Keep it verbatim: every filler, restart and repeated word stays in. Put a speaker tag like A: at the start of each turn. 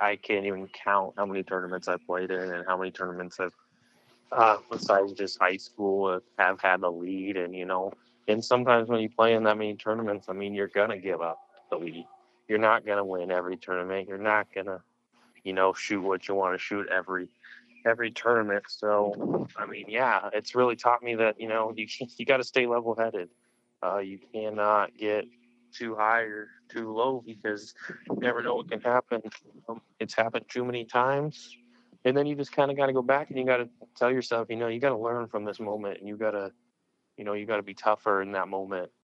A: I can't even count how many tournaments I've played in and how many tournaments I've, uh, besides just high school, uh, have had the lead. And, you know, and sometimes when you play in that many tournaments, I mean, you're going to give up the lead. You're not going to win every tournament. You're not going to, you know, shoot what you want to shoot every every tournament. So, I mean, yeah, it's really taught me that, you know, you you got to stay level headed. Uh, you cannot get too high or too low because you never know what can happen. Um, it's happened too many times. And then you just kind of got to go back and you got to tell yourself, you know, you got to learn from this moment and you got to, you know, you got to be tougher in that moment.